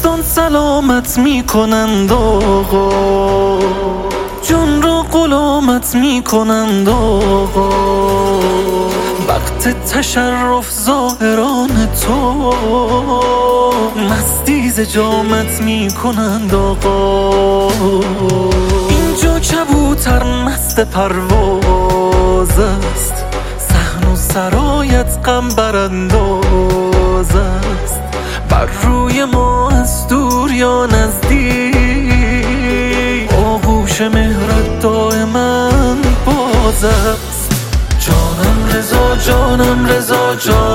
دوستان سلامت میکنند آقا، جان را غلامت میکنند آقا. وقت تشرف ظاهران تو مستی ز جامت میکنند آقا. اینجا کبوتر مست پرواز است، صحن و سرایت غم برانداز است. بر روی ما از دور یا نزدیک آغوش مهرت دائما باز است. جانم رضا جانم رضا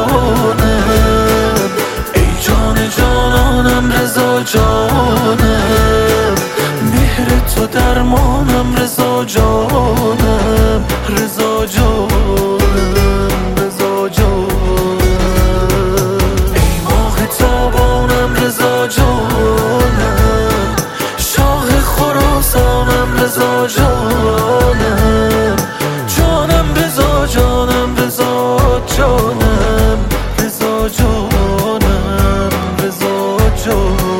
جانم، ای جان جانانم رضا جانم. مهر تو درمانم رضا جانم، رضا جانم، رضا جانم. ای ماه تابانم رضا جانم، شاه خراسانم رضا جانم. جانم رضا جانم رضا جانم، رضا جانم، رضا جانم.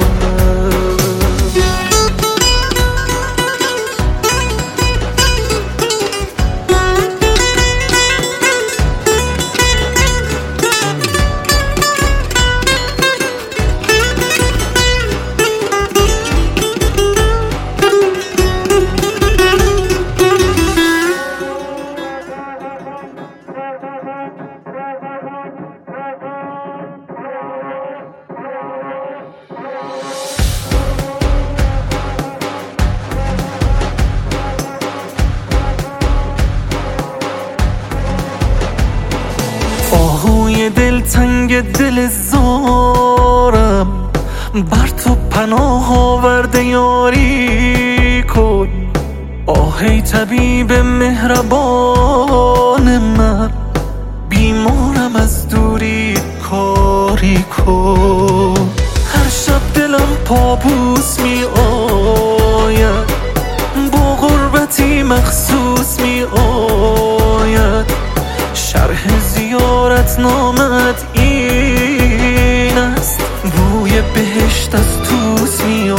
آهوی دلتنگ دل زارم، بر تو پناه آورده یاری کن. آهی طبیب مهربان من، بیمارم از دوری کاری کن. هر شب دلم پابوس می آید، با غربتی مخصوص می آید. شرح زیارت نامت این است، بوی بهشت از توس می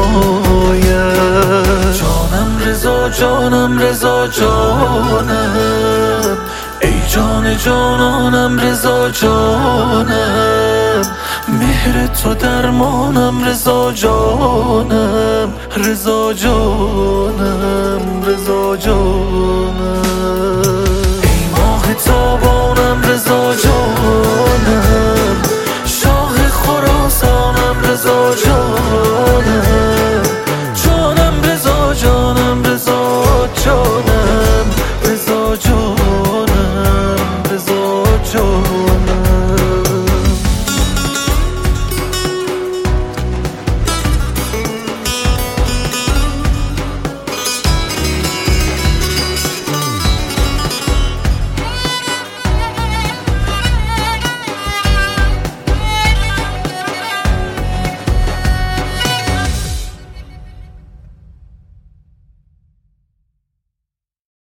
آید. جانم رضا جانم رضا جانم، ای جان جانانم رضا جانم. مهر تو درمانم رضا جانم، رضا جانم، رضا جانم. تابانم رضا جانم،